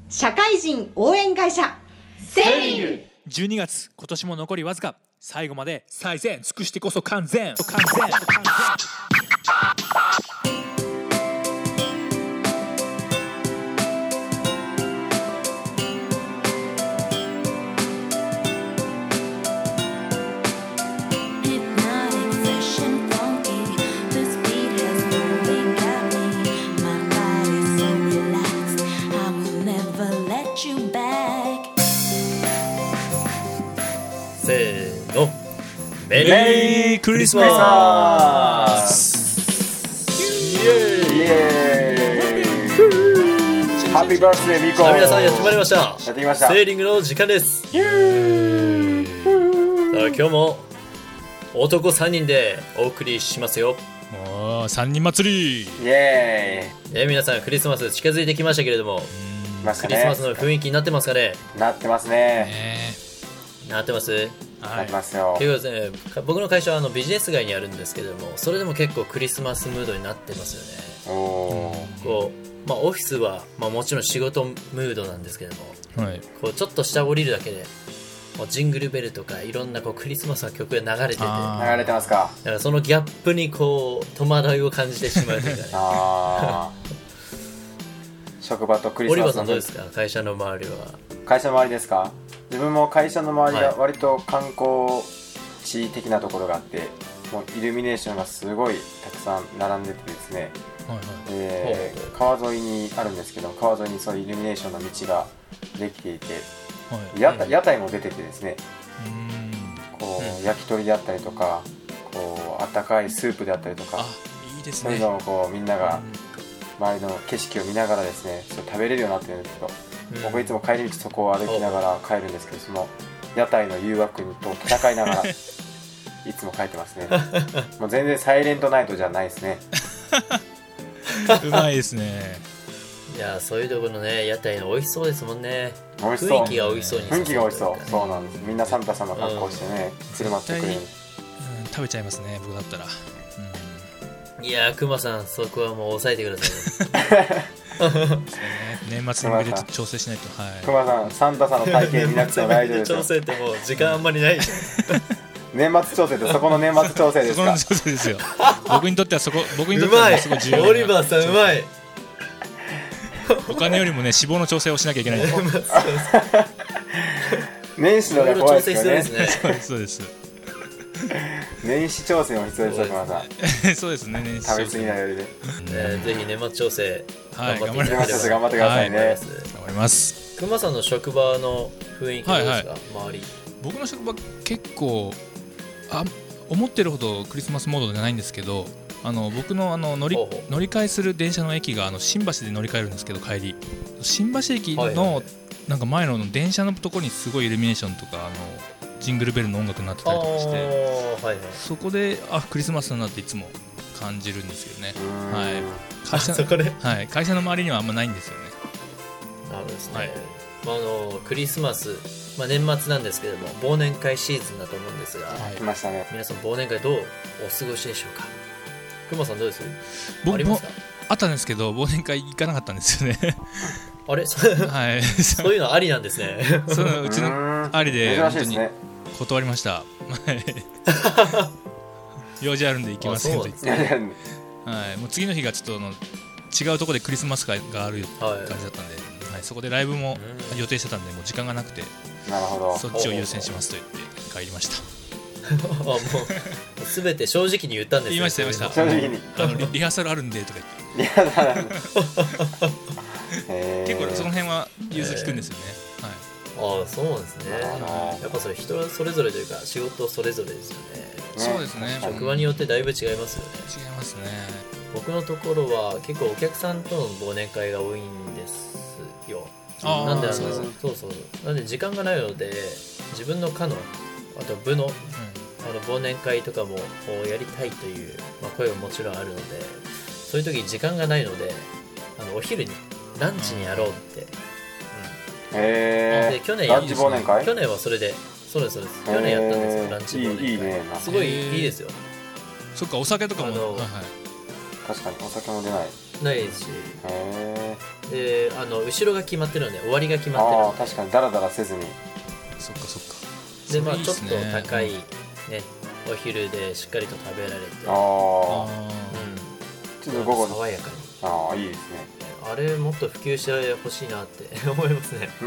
社会人応援会社セーリング。 12月、今年も残りわずか。最後まで最善尽くしてこそ完全。 せーの、メリークリスマス。 イエーイ。ハッピーバースデーミコ。 さあ皆さんやってまいりました。 やってきました。 セーリングの時間です。さあ今日も男3人でお送りしますよ。 もう3人祭り。 イエ皆さんクリスマス近づいてきましたけれども、 ーイ。ましたクリスマね。 スの雰囲気になってますかね。 なってますね。 ねなってます。 なってますよ。 結構ですね、僕の会社はビジネス街にあるんですけれども、それでも結構クリスマスムードになってますよね。 おー。 こう、オフィスは、もちろん仕事ムードなんですけども、 はい。 こうちょっと下降りるだけでもうジングルベルとかいろんなこうクリスマスの曲が流れてて、 あ流れてますか。 だからそのギャップにこう戸惑いを感じてしまうというかね。 あー。職場とクリスオリバーマスのさんどうですか、会社の周りは。 会社の周りですか。自分も会社の周りがはい割と観光地的なところがあって、もうイルミネーションがすごいたくさん並んでてですね、 はい川沿いにあるんですけど、川沿いにそういうイルミネーションの道ができていて、 はい。 屋台も出ててですね、こうんう焼き鳥であったりとか、こうあったかいスープであったりとか、 あ、いいですね。 そういうのをこうみんなが周りの景色を見ながらですね、それ食べれるようになってるんですけど、僕いつも帰り道そこを歩きながら帰るんですけど、その屋台の誘惑と戦いながらいつも帰ってますね。もう全然サイレントナイトじゃないですね。 うまいですね。 いやそういうところのね屋台の美味しそうですもんね。 美味しそう。 雰囲気が美味しそうに雰囲気が美味しそう。 うそうなんです。みんなサンタさんの格好をしてね、振る舞ってくれる。 食べちゃいますね、僕だったら。 いやクマさんそこはもう抑えてくださいね。 年末に向けて調整しないと。 クマさん、サンタさんの体型見なくても大丈夫ですよ。 調整ってもう時間あんまりないじゃん。 年末調整ってそこの年末調整ですか。 そこの調整ですよ。僕にとっては僕にとっうまいてはすごい重要な。 オリバーさんうまい。 お金よりもね、脂肪の調整をしなきゃいけないんで。 年始のが怖いですよね。 そうです。 年始調整も必要ですよ、クマさん。 そうですね、年始食べ過ぎないようにね。 ぜひ年末調整はい頑張っていただければ年末調整頑張ってくださいね。 頑張ります。 クマさんの職場の雰囲気どうですか、周り。 僕の職場結構思ってるほどクリスマスモードじゃないんですけど、僕の乗り換えする電車の駅が新橋で乗り換えるんですけど、帰り新橋駅のなんか前の電車のところにすごいイルミネーションとかジングルベルの音楽になってたりとかして、そこでクリスマスだなっていつも感じるんですよね。はい、 そこで、 はい、会社の周りにはあんまないんですよね。 なるほどですね。 はい、 クリスマス、年末なんですけれども忘年会シーズンだと思うんですが、 来ましたね。 皆さん忘年会どうお過ごしでしょうか。クマさんどうです？ 僕ありますか？ あったんですけど忘年会行かなかったんですよね。 あれはい、 そういうのありなんですね。 そううちのありで珍しいですね。 断りました。用事あるんで行きませんと言って、はい、もう次の日がちょっと違うところでクリスマス会がある感じだったんで、はい、そこでライブも予定してたんでもう時間がなくて、 なるほど、 そっちを優先しますと言って帰りました。 もう全て正直に言ったんですね。 言いました正直にリハーサルあるんでとか言って結構その辺は融通聞くんですよね。 ああそうなんですね。やっぱそれ人それぞれというか仕事それぞれですよね。 そうですね。 職場によってだいぶ違いますよね。 違いますね。 僕のところは結構お客さんとの忘年会が多いんですよ。なんでそうなんで時間がないので自分の課のあと部の、忘年会とかもやりたいという、声はもちろんあるので、そういう時時間がないのでお昼にランチにやろうって、で去年ランチ忘年会？ 去年はそれでそうです去年やったんですよ、ランチ忘年会。 いいね。 すごいいいですよ。 そっか、お酒とかも確かにお酒も出ないないですし、 で後ろが決まってるので終わりが決まってるああので、 確かにダラダラせずに。 そっかそっか。 でまあちょっとそれいいっすね高いねお昼でしっかりと食べられて、 ああちょっと午後に。 爽やかに。 ああいいですね。 あれもっと普及してほしいなって思いますね。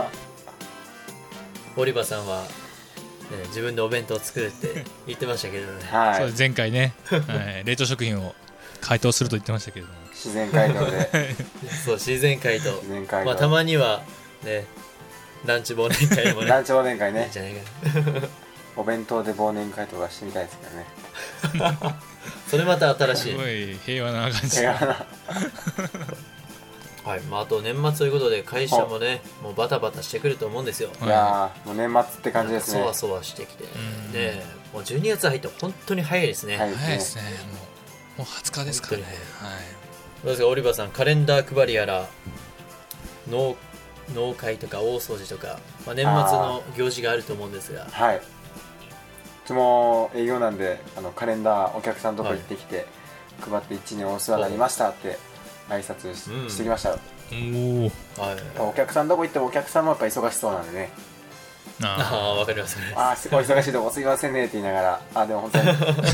オリバーさんは、ね、自分でお弁当を作るって言ってましたけどね。 はいそうです前回ね、はい、冷凍食品を解凍すると言ってましたけれども、 自然解凍でそう自然解凍。 自然解凍、 まあたまにはねランチ忘年会でもねランチ忘年会いいねんじゃないかな。 お弁当で忘年会とかしてみたいですけどね。 それまた新しい。 すごい平和な感じ。 いやはい、まあ、あと年末ということで会社もねもうバタバタしてくると思うんですよ。 いやーもう年末って感じですね。 そわそわしてきてうんね、もう12月入って本当に早いですね。 はい早いですね。もう20日ですからね。 本はい。 どうですかオリバーさん、カレンダー配りやら農会とか大掃除とか、まあ、年末の行事があると思うんですが、 はい。うちも営業なんでカレンダーお客さんのとこ行ってきて、配って1年お世話になりましたって挨拶してきましたよ。 おお。 はい、 お客さんのとこ行ってもお客さんもやっぱ忙しそうなんでね、 ああわかりますね。 ああすごい忙しいとこすいませんねって言いながら、あでも本当に今年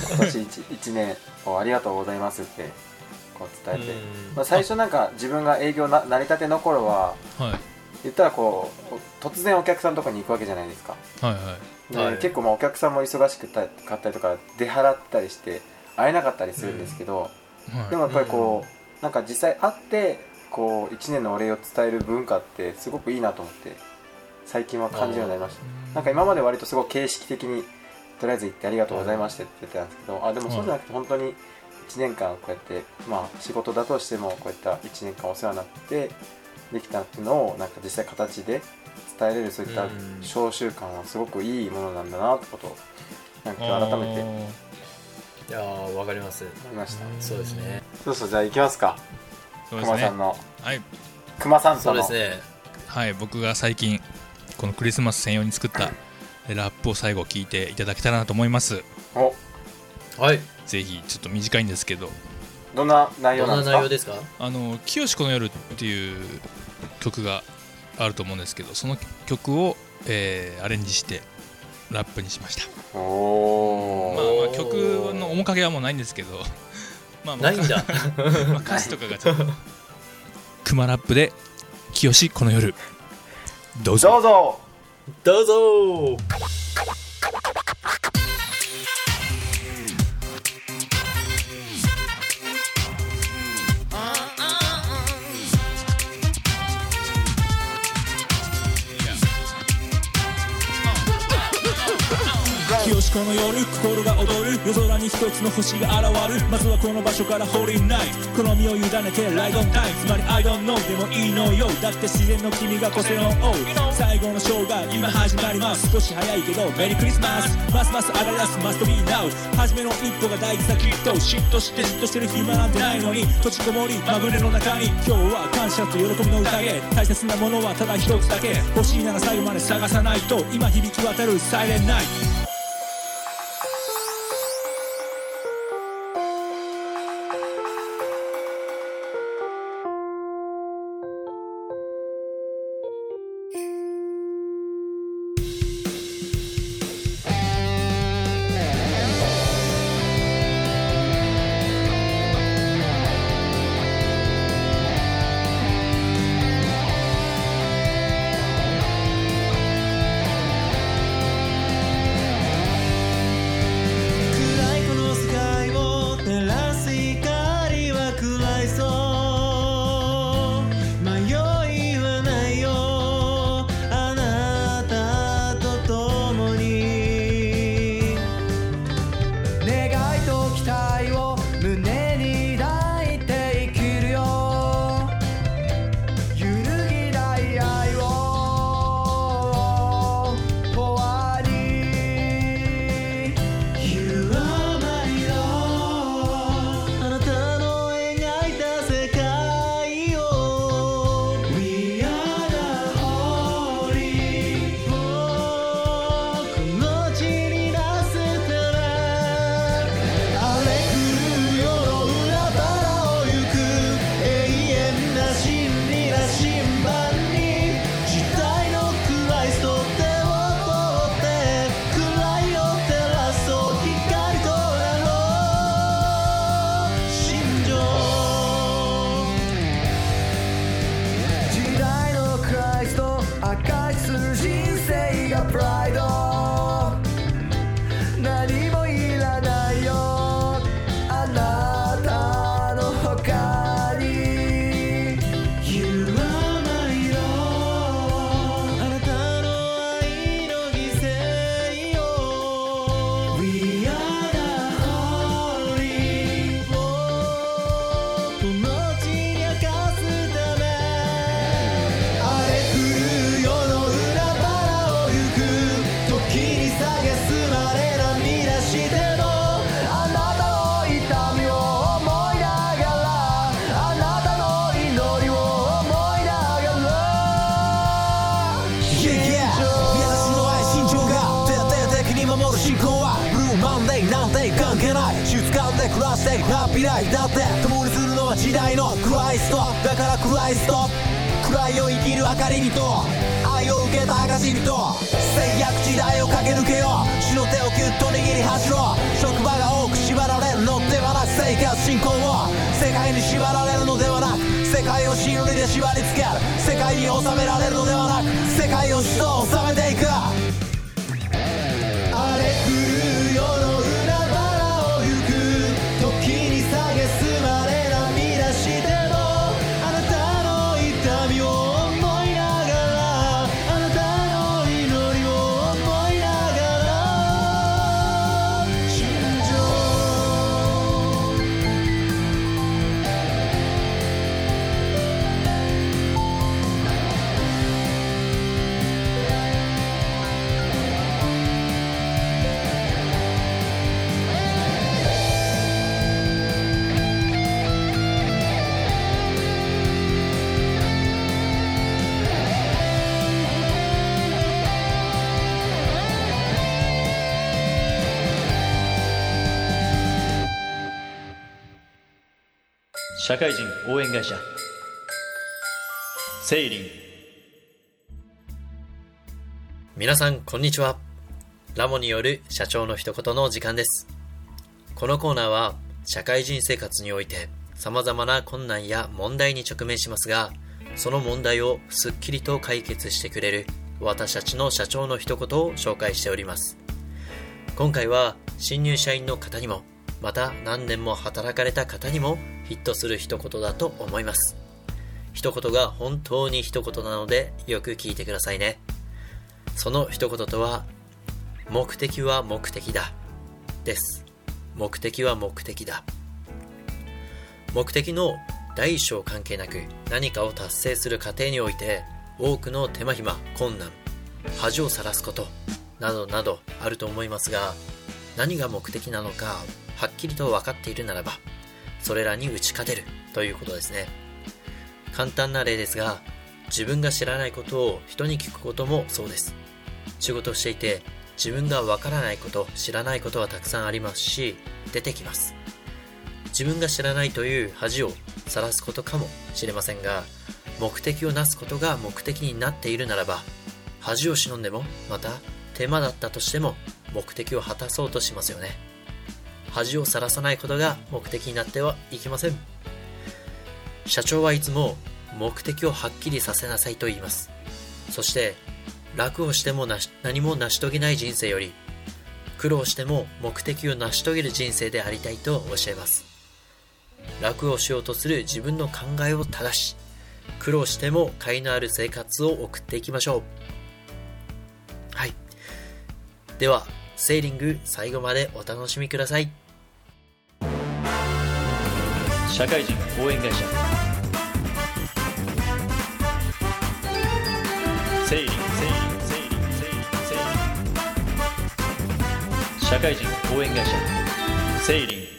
1年をありがとうございますってこう伝えて、まあ、最初なんか自分が営業成り立ての頃ははい言ったらこう突然お客さんのとこに行くわけじゃないですか。 はいはい。 で、 はい結構まあお客さんも忙しかったりとか出払ったりして会えなかったりするんですけど、 はいでもやっぱりこうなんか実際会ってこう1年のお礼を伝える文化ってすごくいいなと思って最近は感じるようになりました。なんか今まで割とすごい形式的にとりあえず行ってありがとうございましたって言ってたんですけど、あでもそうじゃなくて本当に1年間こうやってまあ仕事だとしてもこういった1年間お世話になってできたっていうのをなんか実際形で伝えれるそういった小習慣はすごくいいものなんだなってことをなんか今日改めて思いいやーわかります。 ました。 そうですね。 そうそうじゃあ行きますか。 そうですね。 熊さんのはい熊さんとのそうですね。 はい、僕が最近このクリスマス専用に作ったラップを最後聞いていただけたらなと思います。 おはい。 ぜひちょっと短いんですけど、 どんな内容どんなんですか。 な内容ですか。 清この夜っていう曲があると思うんですけど、その曲を、アレンジしてラップにしました。 おまあー、 まあ曲の面影はもうないんですけどまあまあないんだ。 まあ歌詞とかがちょっとクマラップで清この夜どうぞ。 どうぞ。 どうぞ。 清この夜心が踊る夜空に一つの星が現るまずはこの場所からホーリーナイト好みを委ねてライドンタイムつまり I don't know でもいいのよだって自然の君が個性の王最後のショーが今始まります少し早いけどメリークリスマスますます上がり出す Must be now 初めの一歩が大事さきっと嫉妬して嫉妬してる暇なんてないのに閉じこもりまぐれの中に今日は感謝と喜びの宴大切なものはただ一つだけ欲しいなら最後まで探さないと今響き渡るサイレンナイトリーハッピーライフだって共にするのは時代のクライストだからクライスト暗いを生きる明かりにと愛を受けた証人と制約時代を駆け抜けよう死の手をギュッと握り走ろう職場が多く縛られるのではなく生活進行を世界に縛られるのではなく世界を真理で縛り付ける世界に収められるのではなく世界を人を収めていく荒れ狂う世の海原を行く時に蔑まれ涙してもあなたの痛みを思いながらあなたの祈りを思いながら心情社会人応援会社セイリン。 皆さんこんにちは。ラモによる社長の一言の時間です。このコーナーは社会人生活において様々な困難や問題に直面しますが、その問題をすっきりと解決してくれる私たちの社長の一言を紹介しております。今回は新入社員の方にもまた何年も働かれた方にもヒットする一言だと思います。一言が本当に一言なのでよく聞いてくださいね。その一言とは、目的は目的だです。目的は目的だ。目的の大小関係なく何かを達成する過程において多くの手間暇、困難、恥をさらすことなどなどあると思いますが、何が目的なのかはっきりと分かっているならばそれらに打ち勝てるということですね。簡単な例ですが、自分が知らないことを人に聞くこともそうです。仕事をしていて自分が分からないこと、知らないことはたくさんありますし、出てきます。自分が知らないという恥をさらすことかもしれませんが、目的をなすことが目的になっているならば、恥を忍んでもまた手間だったとしても目的を果たそうとしますよね。恥をさらさないことが目的になってはいけません。社長はいつも目的をはっきりさせなさいと言います。そして楽をしても何も成し遂げない人生より、苦労しても目的を成し遂げる人生でありたいとおっしゃいます。楽をしようとする自分の考えを正し、苦労しても甲斐のある生活を送っていきましょう。はい。ではセーリング最後までお楽しみください。 社会人応援会社セイリン。社会人応援会社セイリン。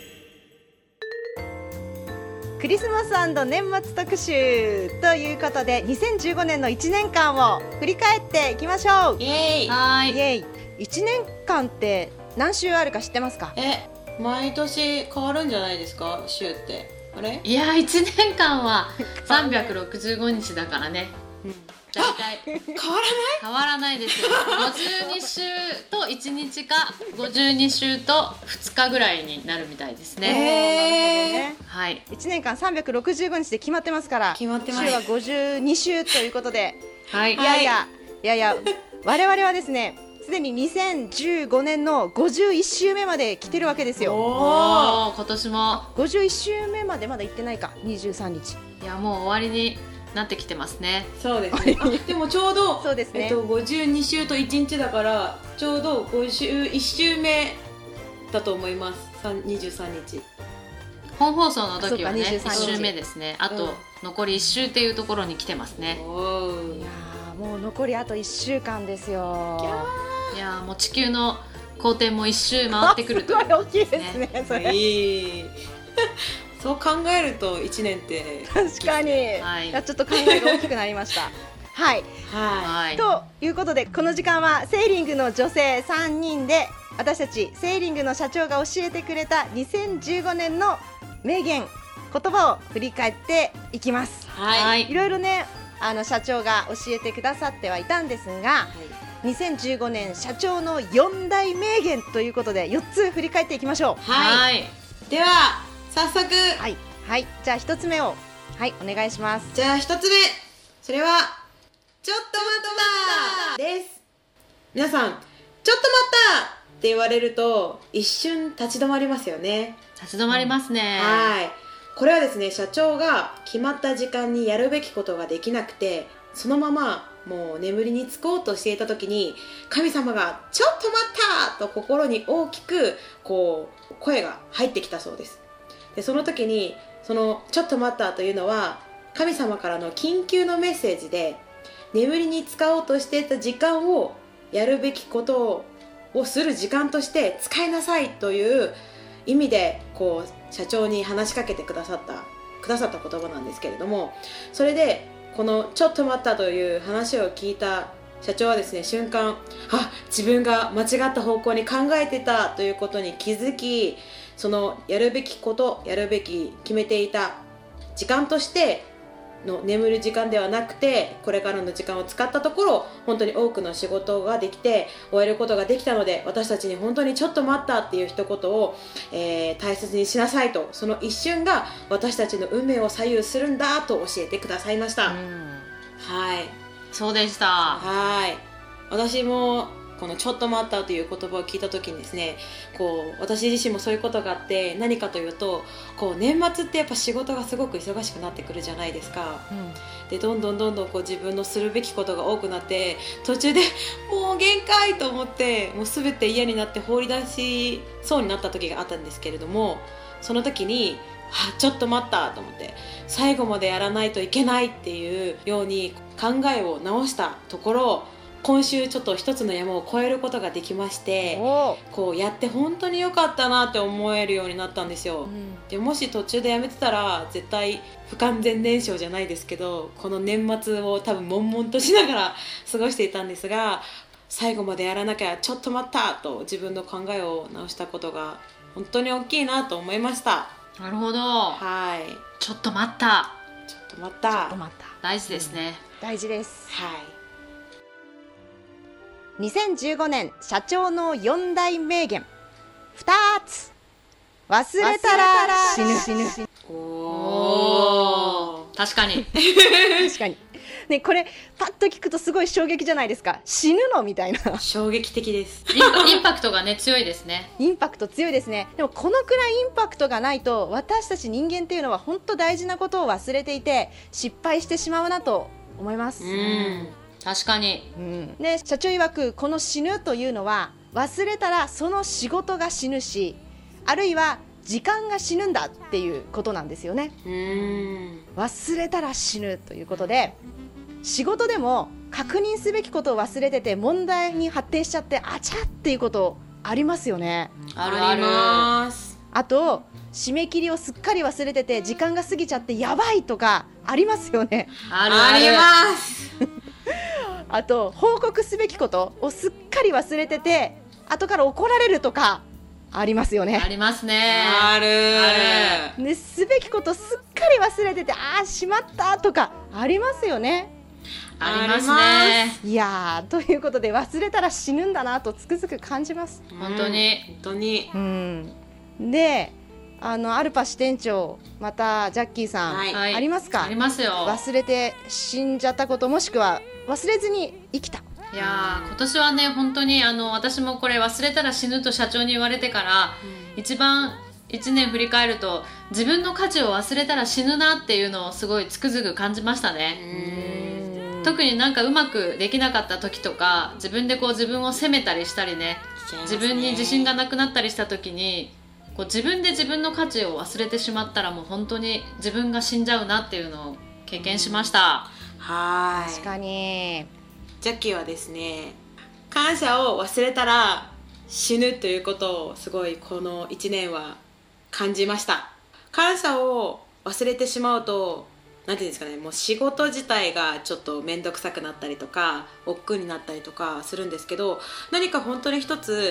クリスマス&年末特集ということで、2015年の1年間を振り返っていきましょう。 イエーイ。 はい。イエーイ。1年間って何週あるか知ってますか？ 毎年変わるんじゃないですか、週って。あれ？ いや、1年間は365日だからね。大体変わらないですよ。52週と1日か52週と2日ぐらいになるみたいですね。はい。 1年間365日で決まってますから。 決まってます。 週は52週ということで。 はい。 いや我々はですね、すでに2015年の51週目まで来てるわけですよ。 おー、今年も 51週目までまだ行ってないか。23日。 いや、もう終わりになってきてますね。 そうですね。でもちょうどそうですね、 52週と1日だからちょうど51週目だと思います。23日。 本放送の時はね、 1 週目ですね。あと、残り1週っていうところに来てますね。 いやもう残りあと1週間ですよ。 いやもう地球の公転も1周回ってくるという大きいですね、それ。 そう考えると1年って確かに、はい、ちょっと考えが大きくなりましたはい、ということでこの時間はセーリングの女性3人で私たちセーリングの社長が教えてくれた2015年の名言言葉を振り返っていきます。 はい、 いろいろね社長が教えてくださってはいたんですが、2015年社長の4大名言ということで4つ振り返っていきましょう。 はい、では早速、 はい、じゃあ1つ目をお願いします。 じゃあ1つ目、それはちょっと待ったです。皆さん、ちょっと待ったって言われると一瞬立ち止まりますよね。 立ち止まりますね。 はい、これはですね、社長が決まった時間にやるべきことができなくて、そのままもう眠りにつこうとしていた時に、神様がちょっと待ったと心に大きく声が入ってきたそうです。でその時にそのちょっと待ったというのは神様からの緊急のメッセージで、眠りに使おうとしていた時間をやるべきことをする時間として使いなさいという意味で社長に話しかけてくださった言葉なんですけれども、それでこのちょっと待ったという話を聞いた社長はですね、瞬間自分が間違った方向に考えてたということに気づき、そのやるべき決めていた時間としての眠る時間ではなくて、これからの時間を使ったところ本当に多くの仕事ができて終えることができたので、私たちに本当にちょっと待ったっていう一言を、大切にしなさいと、その一瞬が私たちの運命を左右するんだと教えてくださいました。はい、 そうでした。 はい、私もこのちょっと待ったという言葉を聞いた時にですね、私自身もそういうことがあって、何かというと年末ってやっぱ仕事がすごく忙しくなってくるじゃないですか。でどんどん自分のするべきことが多くなって、途中でもう限界と思ってもう全て嫌になって放り出しそうになった時があったんですけれども、その時にちょっと待ったと思って、最後までやらないといけないっていうように考えを直したところ、今週ちょっと一つの山を越えることができまして、やって本当に良かったなって思えるようになったんですよ。でもし途中でやめてたら絶対不完全燃焼じゃないですけど、この年末を多分悶々としながら過ごしていたんですが、最後までやらなきゃちょっと待ったと自分の考えを直したことが本当に大きいなと思いました。 なるほど。 はい、 ちょっと待った。 ちょっと待った。 大事ですね。 大事です。 はい。 2015年社長の4大名言2つ。忘れたら死ぬ。 確かに確かにね、これパッと聞くとすごい衝撃じゃないですか。死ぬのみたいな。 衝撃的です。 インパクトがね強いですね。 インパクト強いですね。でもこのくらいインパクトがないと、私たち人間っていうのは本当大事なことを忘れていて失敗してしまうなと思います。 確かに。 で社長曰く、この死ぬというのは忘れたらその仕事が死ぬし、あるいは時間が死ぬんだっていうことなんですよね。忘れたら死ぬということで、仕事でも確認すべきことを忘れてて問題に発展しちゃって、あちゃっていうことありますよね。 あります。 あと締め切りをすっかり忘れてて時間が過ぎちゃってやばいとかありますよね。 ありますあと報告すべきことをすっかり忘れてて後から怒られるとかありますよね。 ありますね。 ある。 ね、すべきことすっかり忘れてて、しまったとかありますよね。 ありますね。 いやということで、忘れたら死ぬんだなとつくづく感じます。 本当に。 でアルパ支店長、またジャッキーさん、ありますか？ ありますよ。 忘れて死んじゃったこと、もしくは忘れずに生きた。 いや今年はね、本当に私もこれ忘れたら死ぬと社長に言われてから、一番1年振り返ると自分の価値を忘れたら死ぬなっていうのをすごいつくづく感じましたね。特になんかうまくできなかった時とか、自分で自分を責めたりしたりね、自分に自信がなくなったりした時に自分で自分の価値を忘れてしまったら、もう本当に自分が死んじゃうなっていうのを経験しました。 確かに。 ジャッキーはですね、感謝を忘れたら死ぬということをすごいこの1年は感じました。感謝を忘れてしまうと、なんていうんですかね、もう仕事自体がちょっと面倒くさくなったりとか億劫になったりとかするんですけど、何か本当に一つ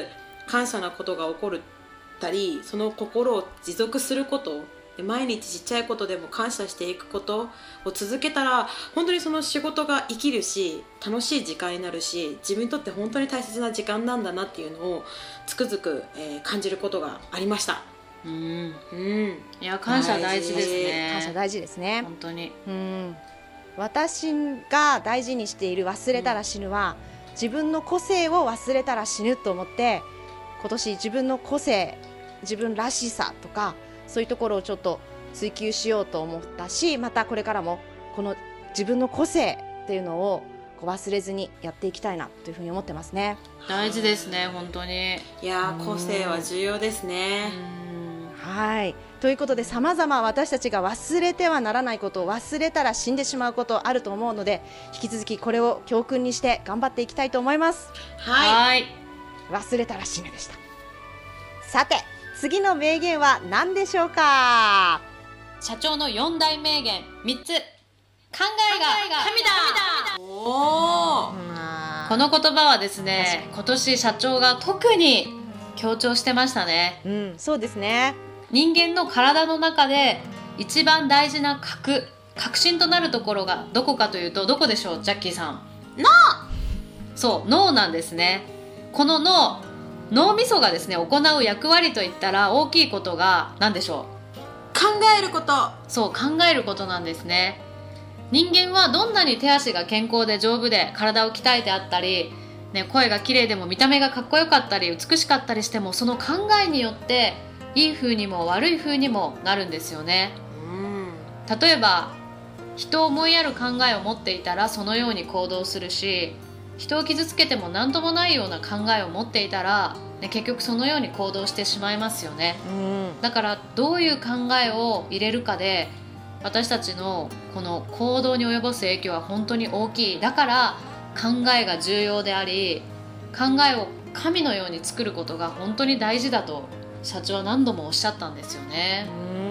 感謝なことが起こったり、その心を持続すること、毎日ちっちゃいことでも感謝していくことを続けたら、本当にその仕事が生きるし楽しい時間になるし、自分にとって本当に大切な時間なんだなっていうのをつくづく、感じることがありました。 いや、感謝大事ですね。 感謝大事ですね、 本当に。 私が大事にしている忘れたら死ぬは、自分の個性を忘れたら死ぬと思って、今年自分の個性、自分らしさとかそういうところをちょっと追求しようと思ったし、またこれからもこの自分の個性っていうのを忘れずにやっていきたいなというふうに思ってますね。 大事ですね、本当に。 いや、個性は重要ですね。 はい、ということで、様々私たちが忘れてはならないこと、忘れたら死んでしまうことあると思うので、引き続きこれを教訓にして頑張っていきたいと思います。 はい、 忘れたら死ぬでした。さて、次の名言は何でしょうか。 社長の4大名言3つ。考えが神だ。この言葉はですね、今年社長が特に強調してましたね。 そうですね。 人間の体の中で一番大事な核心となるところがどこかというと、どこでしょう、ジャッキーさん。 脳。 そう、脳なんですね。この脳みそがですね、行う役割といったら大きいことが何でしょう。 考えること。 そう、考えることなんですね。人間はどんなに手足が健康で丈夫で体を鍛えてあったり、声が綺麗でも見た目がかっこよかったり美しかったりしても、その考えによっていい風にも悪い風にもなるんですよね。例えば人を思いやる考えを持っていたらそのように行動するし、人を傷つけても何ともないような考えを持っていたら、結局そのように行動してしまいますよね。だからどういう考えを入れるかで、私たちのこの行動に及ぼす影響は本当に大きい。だから考えが重要であり、考えを神のように作ることが本当に大事だと社長は何度もおっしゃったんですよね。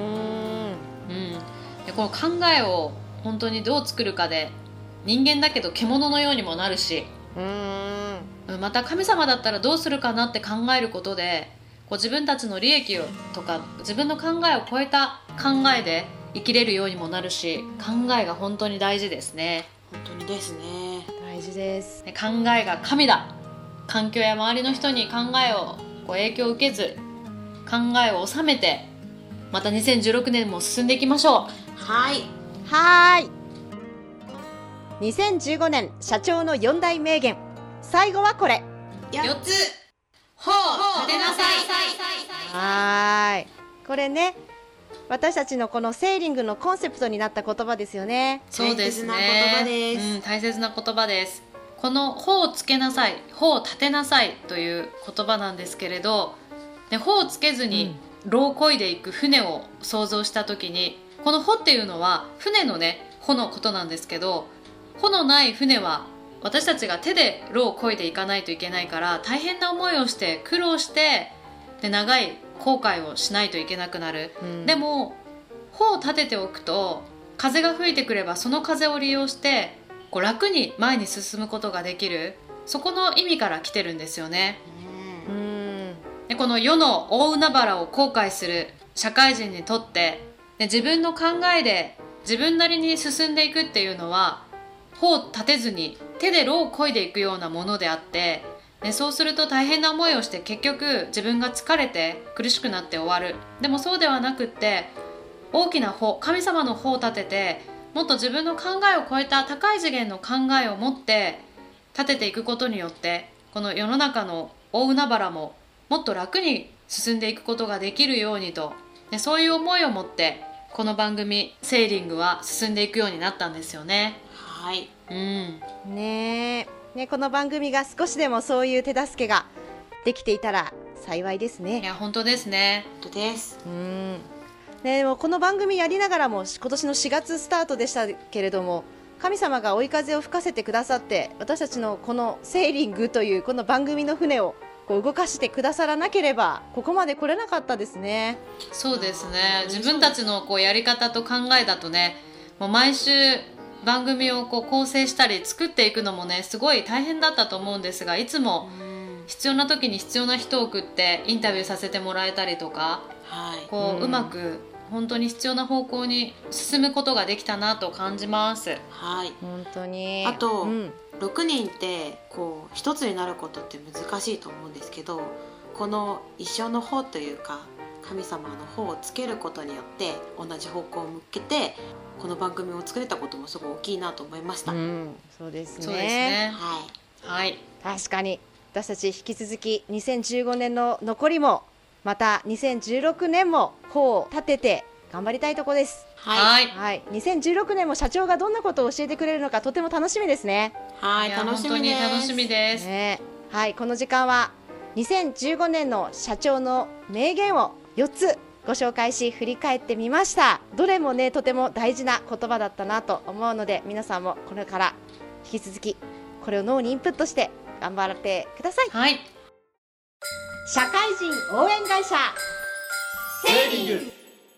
でこの考えを本当にどう作るかで、人間だけど獣のようにもなるし、また神様だったらどうするかなって考えることで、自分たちの利益をとか自分の考えを超えた考えで生きれるようにもなるし、考えが本当に大事ですね。 本当にですね、 大事です。 考えが神だ。環境や周りの人に考えを影響を受けず、考えを収めて、また2016年も進んでいきましょう。 はい。 2015年社長の4大名言、最後はこれ。 4つ。 ほう立てなさい。 これね、私たちのこのセーリングのコンセプトになった言葉ですよね。 そうですね。 大切な言葉です。 大切な言葉です。このほをつけなさい、ほを立てなさいという言葉なんですけれど、ほをつけずに労を漕いでいく船を想像した時に、このほっていうのは船のほのことなんですけど、ほのない船は私たちが手で労を漕いでいかないといけないから、大変な思いをして苦労して、長い後悔をしないといけなくなる。でも帆を立てておくと、風が吹いてくればその風を利用して楽に前に進むことができる。そこの意味から来てるんですよね。でこの世の大海原を後悔する社会人にとって、自分の考えで自分なりに進んでいくっていうのは、帆を立てずに手で労を漕いでいくようなものであって、そうすると大変な思いをして結局自分が疲れて苦しくなって終わる。でもそうではなくって、大きな帆、神様の帆を立てて、もっと自分の考えを超えた高い次元の考えを持って立てていくことによって、この世の中の大海原ももっと楽に進んでいくことができるようにと、そういう思いを持ってこの番組セーリングは進んでいくようになったんですよね。 はい。 この番組が少しでもそういう手助けができていたら幸いですね。 いや本当ですね。 本当です。 でもこの番組やりながらも、今年の4月スタートでしたけれども、神様が追い風を吹かせてくださって、私たちのこのセーリングというこの番組の船を動かしてくださらなければここまで来れなかったですね。 そうですね。自分たちのやり方と考えだとね、もう毎週番組を構成したり作っていくのもね、すごい大変だったと思うんですが、いつも必要な時に必要な人を送ってインタビューさせてもらえたりとか、こう、うまく本当に必要な方向に進むことができたなと感じます。 はい、 本当に。 あと、6人ってこう一つになることって難しいと思うんですけど、この一緒の方というか神様の方をつけることによって同じ方向を向けてこの番組を作れたこともすごい大きいなと思いました。 そうですね。 そうですね。 はい、 確かに私たち引き続き2015年の残りもまた2016年も方を立てて頑張りたいところです。 はい、 2016年も社長がどんなことを教えてくれるのかとても楽しみですね。 はい、楽しみです。 楽しみです、 はい、この時間は2015年の社長の名言を4つご紹介し振り返ってみました。どれもねとても大事な言葉だったなと思うので、皆さんもこれから引き続きこれを脳にインプットして頑張ってください。 はい。 社会人応援会社セーリング。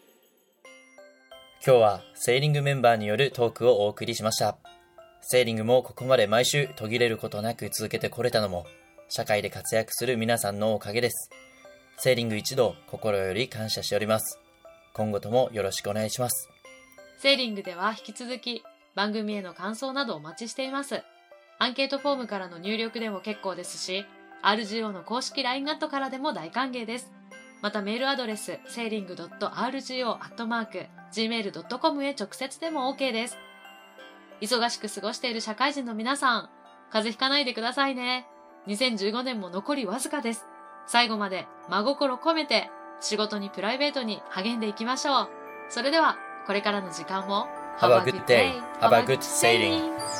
今日はセーリングメンバーによるトークをお送りしました。セーリングもここまで毎週途切れることなく続けてこれたのも社会で活躍する皆さんのおかげです。セーリング一同心より感謝しております。今後ともよろしくお願いします。 セーリングでは引き続き番組への感想などお待ちしています。アンケートフォームからの入力でも結構ですし、RGO の公式 LINE アットからでも大歓迎です。またメールアドレス sailing.rgo@gmail.com へ直接でも OK です。忙しく過ごしている社会人の皆さん、風邪ひかないでくださいね。2015年も残りわずかです。最後まで真心込めて仕事にプライベートに励んでいきましょう。それではこれからの時間も Have a good day. Have a good sailing.